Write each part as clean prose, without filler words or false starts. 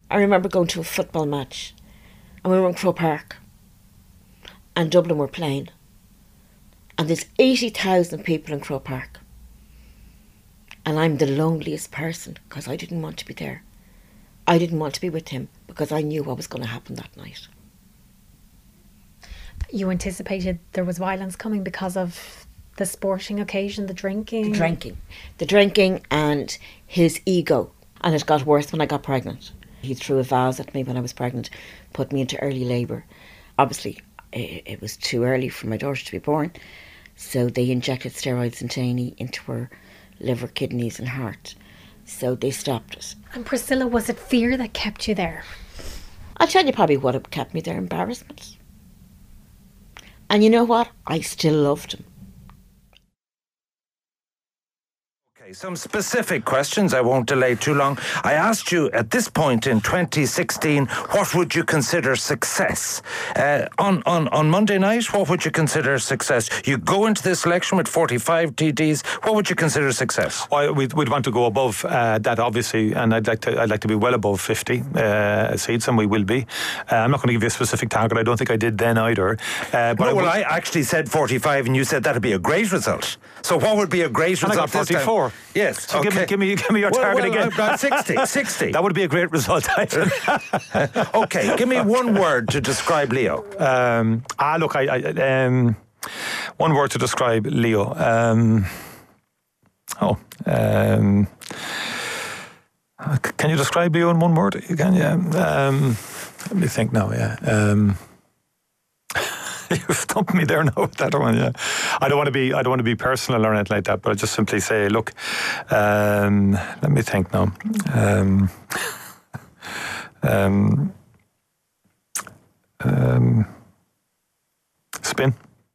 I remember going to a football match and we were in Croke Park and Dublin were playing. And there's 80,000 people in Croke Park. And I'm the loneliest person because I didn't want to be there. I didn't want to be with him because I knew what was going to happen that night. You anticipated there was violence coming because of the sporting occasion, the drinking? The drinking and his ego. And it got worse when I got pregnant. He threw a vase at me when I was pregnant, put me into early labour. Obviously, it was too early for my daughter to be born, so they injected steroids and Janie into her liver, kidneys and heart. So they stopped it. And Priscilla, was it fear that kept you there? I'll tell you probably what had kept me there, embarrassment. And you know what? I still loved him. Some specific questions. I won't delay too long. I asked you at this point in 2016, what would you consider success? On Monday night, what would you consider success? You go into this election with 45 TDs. What would you consider success? We'd want to go above that, obviously, and I'd like to be well above 50 seats, and we will be. I'm not going to give you a specific target. I don't think I did then either. I actually said 45, and you said that'd be a great result. So what would be a great result? I got 44. Yes. So okay. give me your target again. 60. That would be a great result. Okay, give me one word to describe Leo. One word to describe Leo. Can you describe Leo in one word? You can, yeah. Let me think now, yeah. You stumped me there now with that one, yeah. I don't want to be personal or anything like that, but I just simply say, look, let me think now. Spin.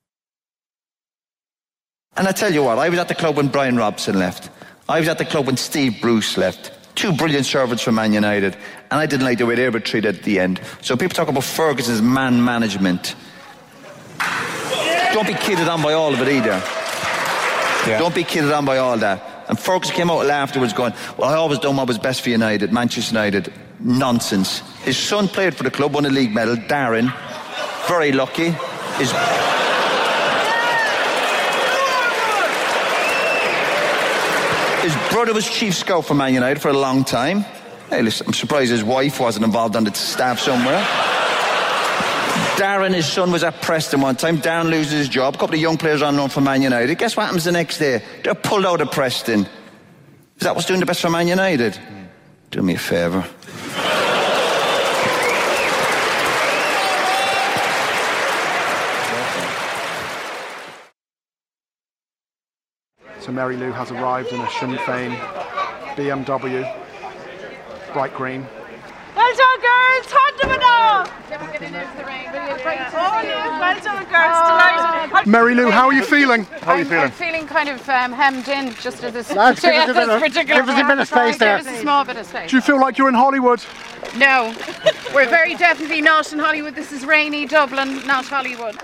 And I tell you what, I was at the club when Brian Robson left. I was at the club when Steve Bruce left. Two brilliant servants for Man United, and I didn't like the way they were treated at the end. So people talk about Ferguson's man management. Don't be kidded on by all of it either. Yeah. Don't be kidded on by all that. And Ferguson came out afterwards going, well, I always done what was best for United, Manchester United. Nonsense. His son played for the club, won a league medal, Darren. Very lucky. His brother was chief scout for Man United for a long time. Hey, listen, I'm surprised his wife wasn't involved on the staff somewhere. Darren, his son, was at Preston one time. Darren loses his job. A couple of young players on loan for Man United. Guess what happens the next day? They're pulled out of Preston. Is that what's doing the best for Man United? Do me a favour. So Mary Lou has arrived in a Sinn Féin BMW, bright green. Well done, girls! Well done, girls! Delighted. Mary Lou, how are you feeling? I'm feeling kind of hemmed in, just at this Lads, particular give us a bit of space there. Give us a small bit of space. Do you feel like you're in Hollywood? No, we're very definitely not in Hollywood. This is rainy Dublin, not Hollywood.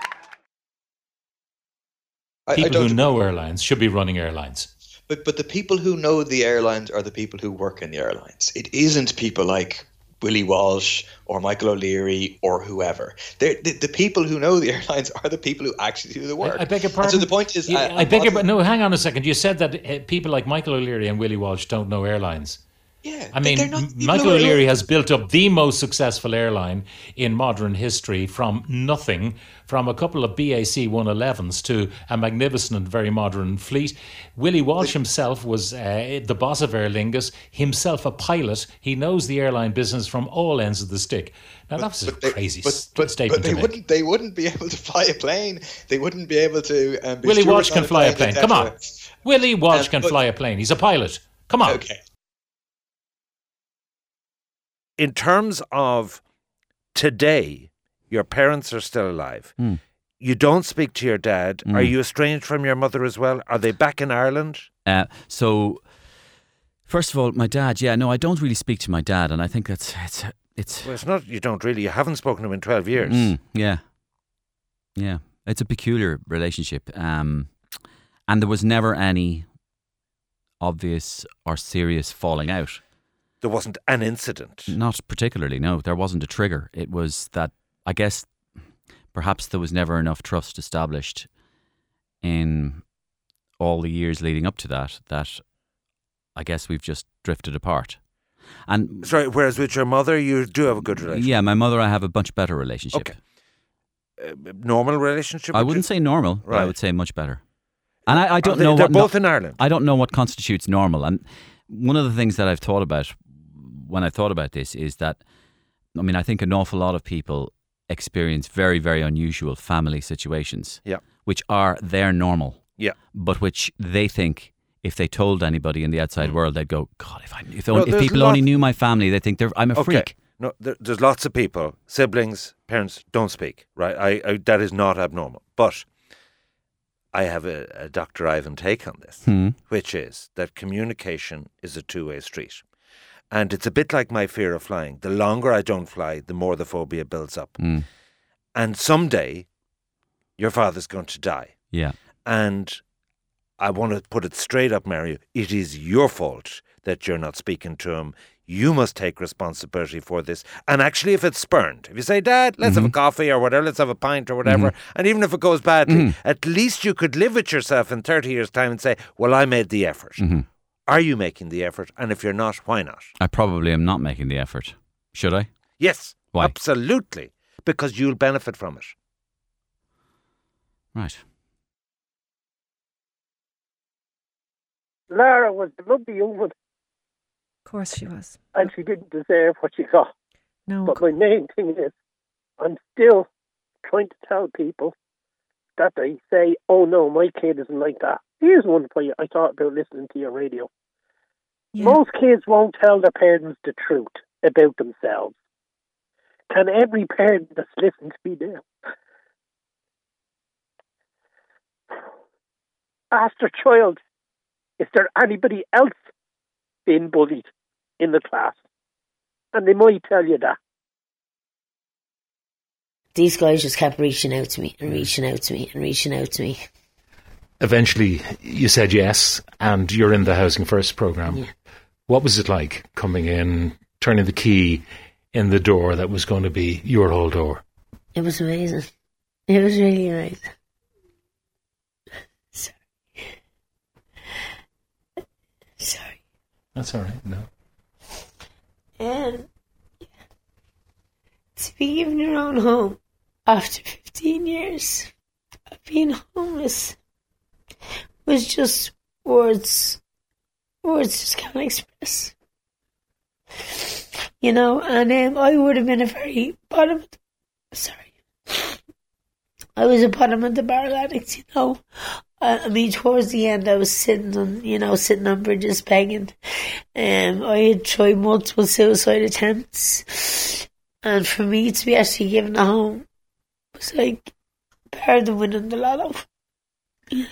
People who know airlines should be running airlines. But the people who know the airlines are the people who work in the airlines. It isn't people like Willie Walsh or Michael O'Leary or whoever. The people who know the airlines are the people who actually do the work. I beg your pardon. And so the point is... No, hang on a second. You said that people like Michael O'Leary and Willie Walsh don't know airlines. Yeah, I mean, Michael O'Leary has built up the most successful airline in modern history from nothing, from a couple of BAC 111s to a magnificent and very modern fleet. Willie Walsh himself was the boss of Aer Lingus, himself a pilot. He knows the airline business from all ends of the stick. Now, that's a crazy statement to make. They wouldn't be able to fly a plane. They wouldn't be able to... Willie Walsh can fly a plane. Come on. Willie Walsh can fly a plane. He's a pilot. Come on. Okay. In terms of today, your parents are still alive. You don't speak to your dad. Are you estranged from your mother as well? Are they back in Ireland? So, first of all, my dad, I don't really speak to my dad, and I think it's Well, it's not, you don't really. You haven't spoken to him in 12 years. Yeah. It's a peculiar relationship. And there was never any obvious or serious falling out. There wasn't an incident. Not particularly, no. There wasn't a trigger. It was that, I guess, perhaps there was never enough trust established in all the years leading up to that I guess we've just drifted apart. And sorry, whereas with your mother, you do have a good relationship. Yeah, my mother, I have a much better relationship. Okay. Normal relationship? I wouldn't say normal, but I would say much better. And I don't know. They're both in Ireland. I don't know what constitutes normal. And one of the things that I've thought about when I thought about this is that, I mean, I think an awful lot of people experience very, very unusual family situations, which are their normal, but which they think if they told anybody in the outside world, they'd go, God, if people only knew my family, they think I'm a freak. No, there's lots of people, siblings, parents don't speak, right? I that is not abnormal. But I have a Dr. Ivan take on this, which is that communication is a two-way street. And it's a bit like my fear of flying. The longer I don't fly, the more the phobia builds up. And someday, your father's going to die. Yeah. And I want to put it straight up, Mario. It is your fault that you're not speaking to him. You must take responsibility for this. And actually, if it's spurned, if you say, Dad, let's have a coffee or whatever, let's have a pint or whatever, and even if it goes badly, at least you could live with yourself in 30 years' time and say, well, I made the effort. Are you making the effort? And if you're not, why not? I probably am not making the effort. Should I? Yes. Why? Absolutely. Because you'll benefit from it. Right. Lara was a lovely young one. Of course she was. And she didn't deserve what she got. No. But my main thing is, I'm still trying to tell people that they say, oh no, my kid isn't like that. Here's one for you. I thought about listening to your radio. Yeah. Most kids won't tell their parents the truth about themselves. Can every parent that's listening to me now ask their child, is there anybody else being bullied in the class? And they might tell you that. These guys just kept reaching out to me and reaching out to me and reaching out to me. Eventually, you said yes, and you're in the Housing First programme. Yeah. What was it like coming in, turning the key in the door that was going to be your whole door? It was amazing. It was really amazing. Sorry. That's all right, no. And to be given your own home after 15 years of being homeless was just words just can't express. You know, and I would have been a very I was a bottom of the barrel addict, you know. I mean, towards the end, I was sitting on bridges begging. I had tried multiple suicide attempts. And for me to be actually given a home was like better than winning the lotto. Yeah.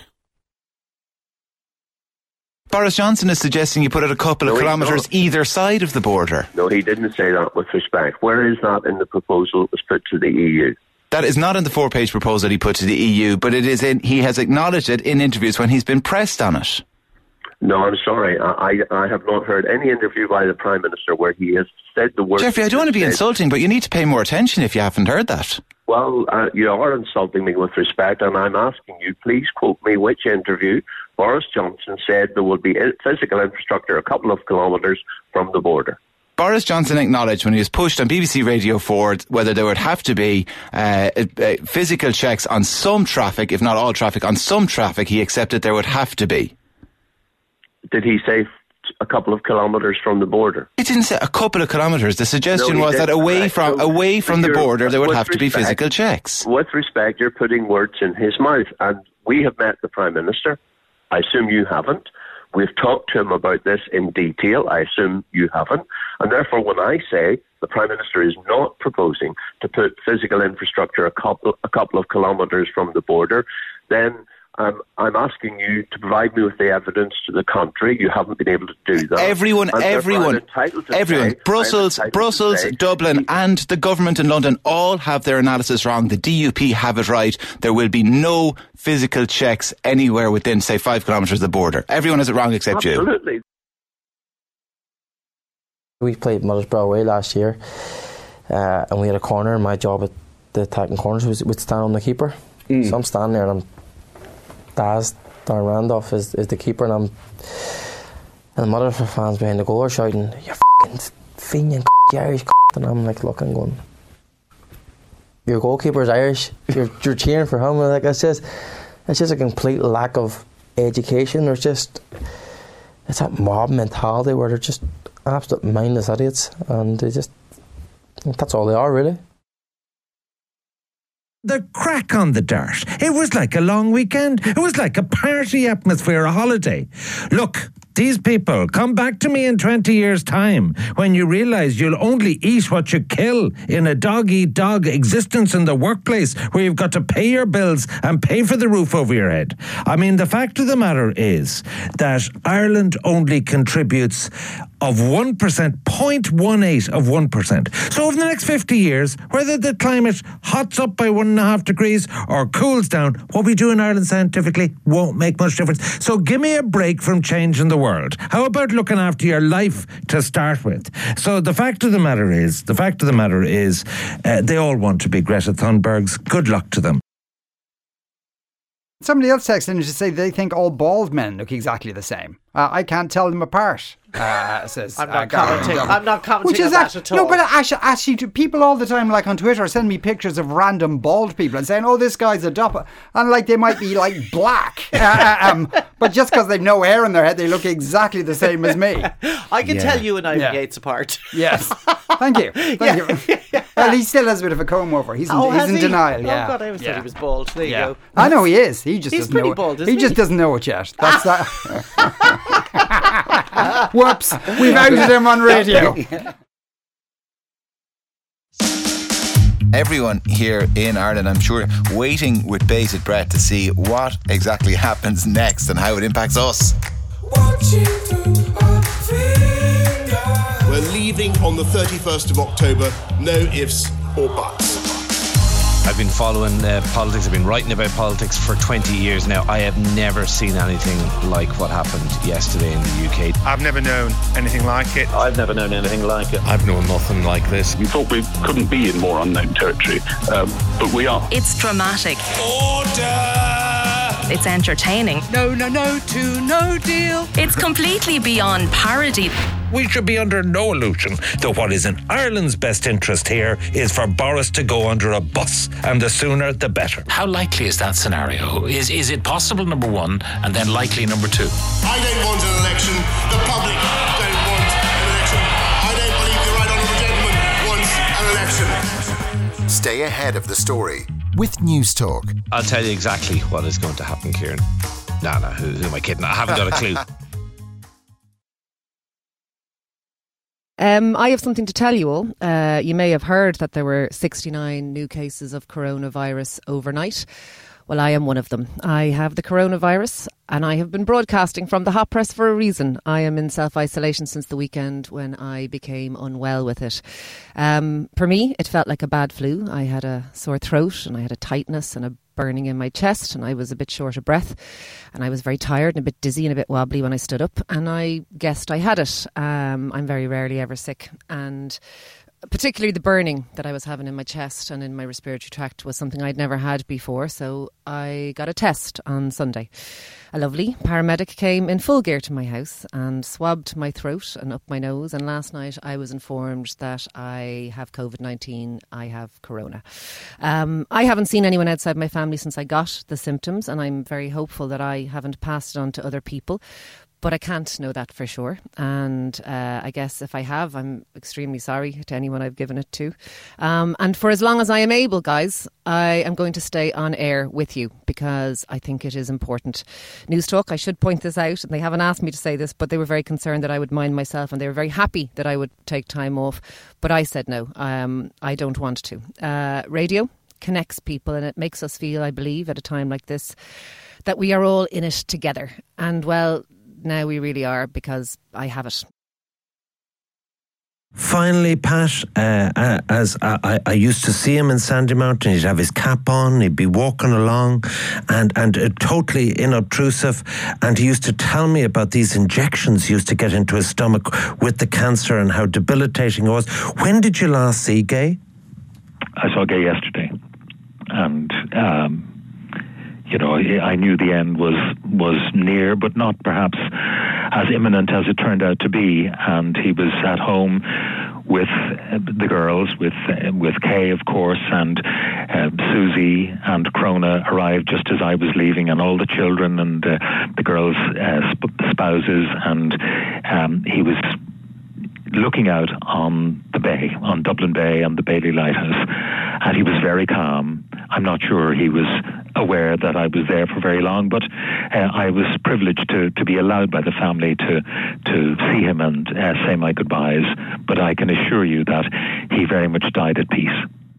Boris Johnson is suggesting you put it a couple of kilometres either side of the border. No, he didn't say that, with respect. Where is that in the proposal that was put to the EU? That is not in the 4-page proposal he put to the EU, but it is he has acknowledged it in interviews when he's been pressed on it. No, I'm sorry. I have not heard any interview by the Prime Minister where he has said the word... Jeffrey, I don't want to be insulting, but you need to pay more attention if you haven't heard that. Well, you are insulting me with respect, and I'm asking you, please quote me which interview Boris Johnson said there will be physical infrastructure a couple of kilometres from the border. Boris Johnson acknowledged when he was pushed on BBC Radio 4 whether there would have to be physical checks on some traffic, if not all traffic, on some traffic, he accepted there would have to be. Did he say a couple of kilometres from the border? He didn't say a couple of kilometres. The suggestion was that away from the border there would have to be physical checks. With respect, you're putting words in his mouth, and we have met the Prime Minister. I assume you haven't. We've talked to him about this in detail. I assume you haven't. And therefore, when I say the Prime Minister is not proposing to put physical infrastructure a couple of kilometres from the border, then I'm asking you to provide me with the evidence to the contrary. You haven't been able to do that. Everyone, Brussels, Dublin and the government in London all have their analysis wrong. The DUP have it right. There will be no physical checks anywhere within, say, 5 kilometres of the border. Everyone has it wrong except you. Absolutely. We played Middlesbrough away last year, and we had a corner, and my job at the attacking corners was to stand on the keeper. So I'm standing there, and Darren Randolph is the keeper, and the Middlesbrough fans behind the goal are shouting, "You fucking Fenian you Irish," and I'm like looking, going, "Your goalkeeper's Irish. You're cheering for him." Like it's just a complete lack of education. It's that mob mentality where they're just absolute mindless idiots, and that's all they are, really. The crack on the dirt. It was like a long weekend. It was like a party atmosphere, a holiday. Look, these people, come back to me in 20 years' time when you realise you'll only eat what you kill in a dog-eat-dog existence in the workplace where you've got to pay your bills and pay for the roof over your head. I mean, the fact of the matter is that Ireland only contributes of 1%, 0.18 of 1%. So over the next 50 years, whether the climate hots up by 1.5 degrees or cools down, what we do in Ireland scientifically won't make much difference. So give me a break from changing the world. How about looking after your life to start with? So the fact of the matter is, they all want to be Greta Thunbergs. Good luck to them. Somebody else texted in to say they think all bald men look exactly the same. I can't tell them apart. Says I'm not commenting on that at all. No, but actually, people all the time, like on Twitter, send me pictures of random bald people and saying, "Oh, this guy's a dopper," and like they might be like black, but just because they've no hair in their head, they look exactly the same as me. I can tell you and Ivan Yates apart. Yes, thank you. Well, he still has a bit of a comb over. He's in denial. Yeah. Oh God, I always thought he was bald. There you go. I know he is. He's pretty bald, isn't he? He just doesn't know it yet. That's that. Whoops, we've outed him on radio. Everyone here in Ireland, I'm sure, waiting with bated breath to see what exactly happens next and how it impacts us. We're leaving on the 31st of October, no ifs or buts. I've been following politics, I've been writing about politics for 20 years now. I have never seen anything like what happened yesterday in the UK. I've never known anything like it. I've never known anything like it. I've known nothing like this. We thought we couldn't be in more unknown territory, but we are. It's dramatic. Order! It's entertaining. No to no deal. It's completely beyond parody. We should be under no illusion that what is in Ireland's best interest here is for Boris to go under a bus, and the sooner the better. How likely is that scenario? Is it possible, number one, and then likely, number two? I don't want an election. The public don't want an election. I don't believe the right honourable gentleman wants an election. Stay ahead of the story with News Talk. I'll tell you exactly what is going to happen, Kieran. No, who am I kidding? I haven't got a clue. I have something to tell you all. You may have heard that there were 69 new cases of coronavirus overnight. Well, I am one of them. I have the coronavirus and I have been broadcasting from the hot press for a reason. I am in self-isolation since the weekend when I became unwell with it. For me, it felt like a bad flu. I had a sore throat and I had a tightness and a burning in my chest, and I was a bit short of breath, and I was very tired and a bit dizzy and a bit wobbly when I stood up, and I guessed I had it. I'm very rarely ever sick, and particularly the burning that I was having in my chest and in my respiratory tract was something I'd never had before, so I got a test on Sunday. A lovely paramedic came in full gear to my house and swabbed my throat and up my nose, and last night I was informed that I have COVID-19, I have corona. I haven't seen anyone outside my family since I got the symptoms, and I'm very hopeful that I haven't passed it on to other people. But I can't know that for sure. And I guess if I have, I'm extremely sorry to anyone I've given it to. And for as long as I am able, guys, I am going to stay on air with you because I think it is important. News Talk, I should point this out, and they haven't asked me to say this, but they were very concerned that I would mind myself, and they were very happy that I would take time off. But I said no, I don't want to. Radio connects people, and it makes us feel, I believe, at a time like this, that we are all in it together. And well, now we really are, because I have it. finally, Pat, as I used to see him in Sandymount, and he'd have his cap on, he'd be walking along, and totally inobtrusive, and he used to tell me about these injections he used to get into his stomach with the cancer and how debilitating it was. When did you last see Gay? I saw Gay yesterday, and I knew the end was near, but not perhaps as imminent as it turned out to be. And he was at home with the girls, with Kay, of course, and Susie and Crona arrived just as I was leaving, and all the children and the girls' spouses, and he was looking out on the bay, on Dublin Bay and the Bailey Lighthouse, and he was very calm. I'm not sure he was aware that I was there for very long, but I was privileged to be allowed by the family to see him and say my goodbyes, but I can assure you that he very much died at peace.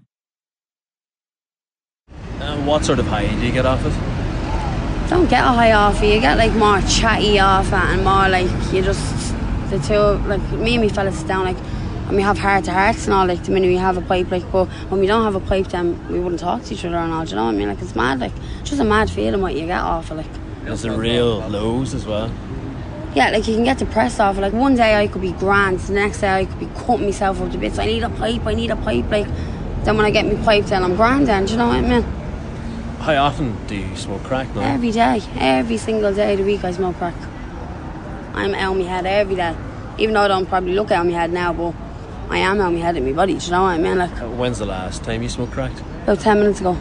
What sort of high do you get off it? Don't get a high off it, you get like more chatty off it, and more like you just, the two, like me and me fellas sit down, like, and we have heart to hearts and all, like the minute we have a pipe, like, but when we don't have a pipe, then we wouldn't talk to each other and all, do you know what I mean? Like, it's mad, like, just a mad feeling what you get off it, like. Is there real lows as well? Yeah, like you can get depressed off it. Like one day I could be grand, the next day I could be cutting myself up to bits. I need a pipe, like, then when I get my pipe, then I'm grand then, do you know what I mean? How often do you smoke crack now? Every day, every single day of the week I smoke crack. I'm out on my head every day. Even though I don't probably look out on my head now, but I am out on my head in my body, do you know what I mean? Like, when's the last time you smoked crack? About 10 minutes ago.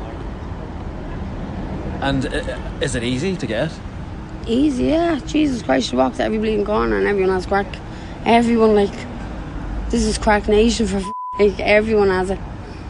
And is it easy to get? Easy, yeah. Jesus Christ, you walk to every bleeding corner and everyone has crack. Everyone, like, this is crack nation for like, everyone has it.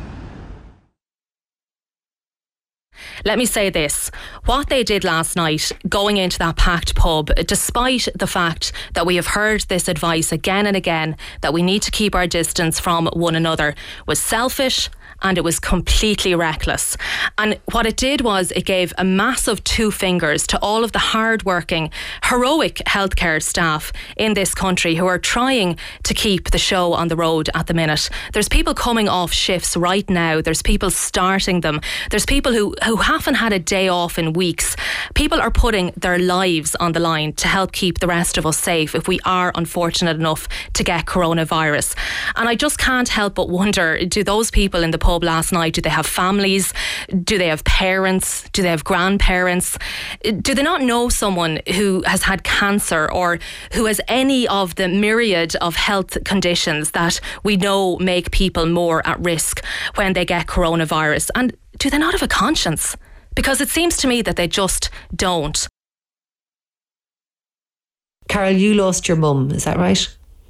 Let me say this, what they did last night, going into that packed pub, despite the fact that we have heard this advice again and again, that we need to keep our distance from one another, was selfish, and it was completely reckless. And what it did was it gave a massive 2 fingers to all of the hard-working, heroic healthcare staff in this country who are trying to keep the show on the road at the minute. There's people coming off shifts right now. There's people starting them. There's people who haven't had a day off in weeks. People are putting their lives on the line to help keep the rest of us safe if we are unfortunate enough to get coronavirus. And I just can't help but wonder, do those people in the pub last night, do they have families? Do they have parents? Do they have grandparents? Do they not know someone who has had cancer or who has any of the myriad of health conditions that we know make people more at risk when they get coronavirus? And do they not have a conscience? Because it seems to me that they just don't. Carol, you lost your mum, is that right?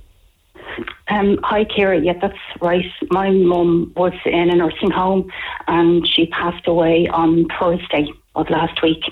Hi, Ciara. Yeah, that's right. My mum was in a nursing home and she passed away on Thursday of last week.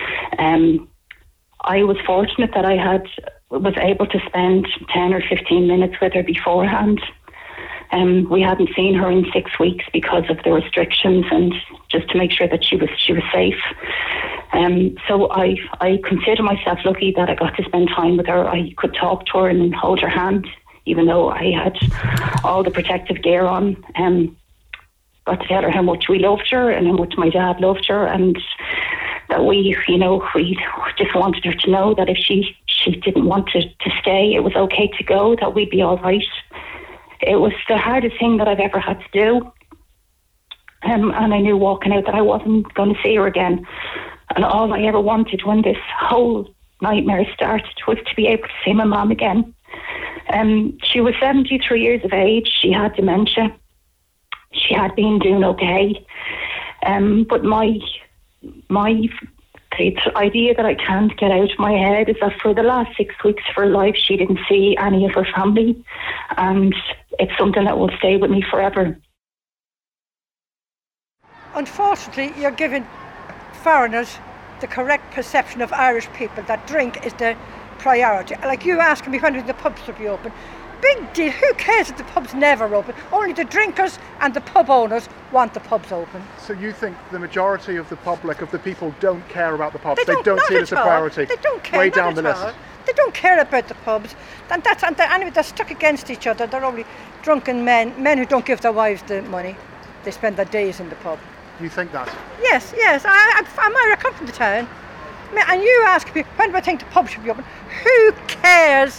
I was fortunate that I was able to spend 10 or 15 minutes with her beforehand. We hadn't seen her in 6 weeks because of the restrictions and just to make sure that she was safe. So I consider myself lucky that I got to spend time with her. I could talk to her and hold her hand, even though I had all the protective gear on. Got to tell her how much we loved her and how much my dad loved her, and that we just wanted her to know that if she didn't want to stay, it was okay to go, that we'd be all right. It was the hardest thing that I've ever had to do. And I knew walking out that I wasn't going to see her again. And all I ever wanted when this whole nightmare started was to be able to see my mum again. She was 73 years of age. She had dementia. She had been doing okay. But the idea that I can't get out of my head is that for the last 6 weeks of her life, she didn't see any of her family. And it's something that will stay with me forever. Unfortunately, you're giving foreigners the correct perception of Irish people, that drink is the priority. Like you asking me when the pubs will be open. Big deal. Who cares if the pubs never open? Only the drinkers and the pub owners want the pubs open. So you think the majority of the public, of the people, don't care about the pubs? They don't see it as a priority? They don't care. Way down the list. They don't care about the pubs. And anyway, they're stuck against each other. They're only drunken men who don't give their wives the money. They spend their days in the pub. You think that? Yes. I come from the town. And you ask me, when do I think the pub should be open? Who cares?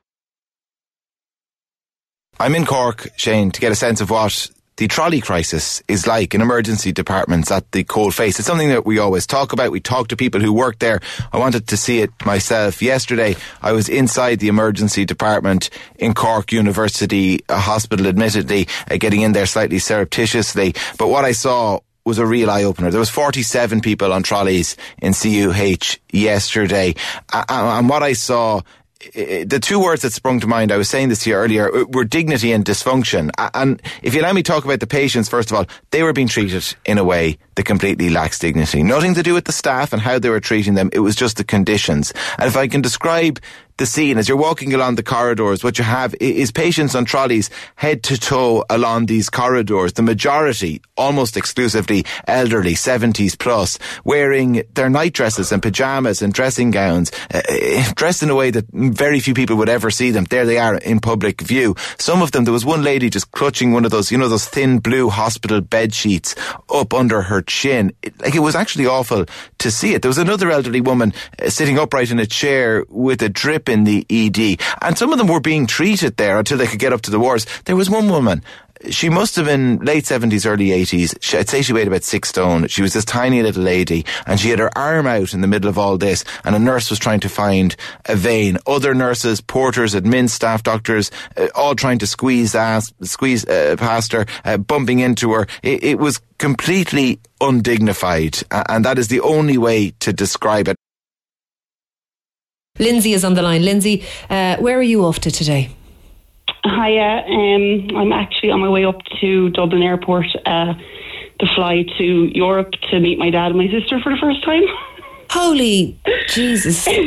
I'm in Cork, Shane, to get a sense of what the trolley crisis is like in emergency departments at the coalface. It's something that we always talk about. We talk to people who work there. I wanted to see it myself. Yesterday, I was inside the emergency department in Cork University Hospital, admittedly, getting in there slightly surreptitiously. But what I saw was a real eye-opener. There was 47 people on trolleys in CUH yesterday. And what I saw, the two words that sprung to mind, I was saying this to you earlier, were dignity and dysfunction. And if you allow me to talk about the patients, first of all, they were being treated in a way that completely lacks dignity. Nothing to do with the staff and how they were treating them. It was just the conditions. And if I can describe the scene, as you're walking along the corridors, what you have is patients on trolleys head to toe along these corridors. The majority, almost exclusively elderly, 70s plus, wearing their night dresses and pyjamas and dressing gowns, dressed in a way that very few people would ever see them. There they are in public view. Some of them, there was one lady just clutching one of those, you know, those thin blue hospital bed sheets up under her chin. It was actually awful to see it. There was another elderly woman sitting upright in a chair with a drip in the ED. And some of them were being treated there until they could get up to the wards. There was one woman, she must have been late 70s, early 80s. I'd say she weighed about 6 stone. She was this tiny little lady, and she had her arm out in the middle of all this, and a nurse was trying to find a vein. Other nurses, porters, admin staff, doctors, all trying to squeeze past her, bumping into her. It was completely undignified, and that is the only way to describe it. Lindsay is on the line. Lindsay, where are you off to today? Hiya, I'm actually on my way up to Dublin Airport to fly to Europe to meet my dad and my sister for the first time. Holy Jesus. I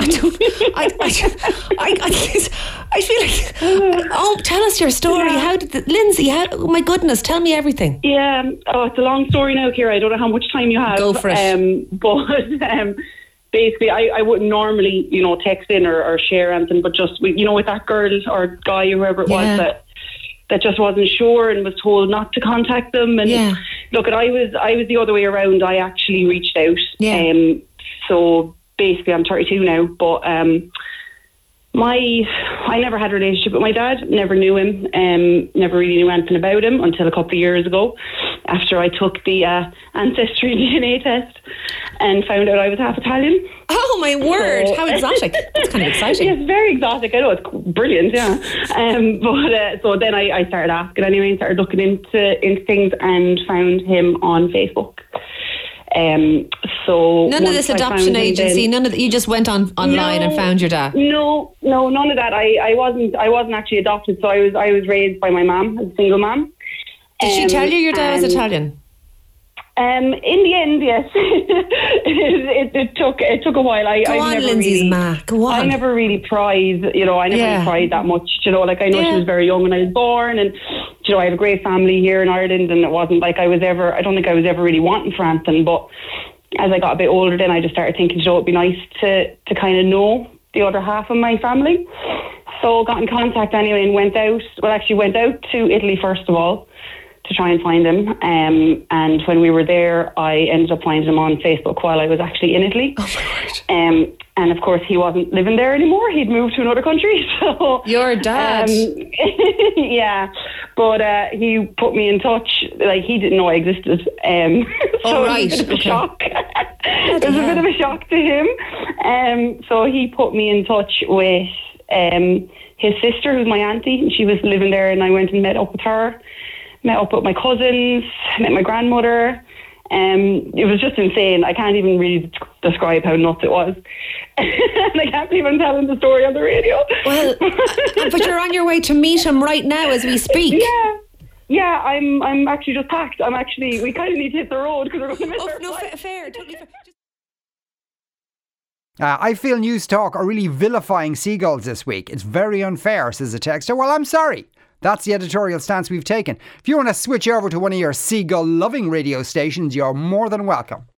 feel like, tell us your story. Yeah. How did Lindsay, oh my goodness, tell me everything. Yeah, it's a long story now, Ciara. I don't know how much time you have. Go for it. But basically, I wouldn't normally, text in or share anything, but just, with that girl or guy or whoever it was that just wasn't sure and was told not to contact them. And look, I was the other way around. I actually reached out. Yeah. So basically, I'm 32 now, but I never had a relationship with my dad. Never knew him. Never really knew anything about him until a couple of years ago, after I took the ancestry DNA test and found out I was half Italian. Oh my word! How exotic! That's kind of exciting. Yes, very exotic. I know, it's brilliant. Yeah. So then I started asking anyway, and started looking into things, and found him on Facebook. So none of this adoption agency, none of that. You just went online and found your dad. No, none of that. I wasn't actually adopted. So I was raised by my mum, a single mum. Did she tell you your dad was Italian? In the end, yes. it took a while. Go on, Lindsay's ma. Go on. I never really pried. I never really pried that much. I know she was very young when I was born, and I have a great family here in Ireland, and it wasn't like I don't think I was ever really wanting for anything. But as I got a bit older, then I just started thinking, it'd be nice to kind of know the other half of my family. So got in contact anyway, and went out to Italy first of all, to try and find him. And when we were there, I ended up finding him on Facebook while I was actually in Italy. Oh my word. And of course, he wasn't living there anymore. He'd moved to another country. So your dad. Yeah. But he put me in touch. Like, he didn't know I existed. So right. It was a bit of a shock. It was a bit of a shock to him. So he put me in touch with his sister, who's my auntie. And she was living there, and I went and met up with her. Met up with my cousins, met my grandmother. It was just insane. I can't even really describe how nuts it was. And I can't believe I'm telling the story on the radio. Well, but you're on your way to meet him right now as we speak. Yeah, I'm actually just packed. We kind of need to hit the road because we're going to miss our flight. Fair, totally fair. I feel News Talk are really vilifying seagulls this week. It's very unfair, says a texter. Well, I'm sorry. That's the editorial stance we've taken. If you want to switch over to one of your seagull-loving radio stations, you're more than welcome.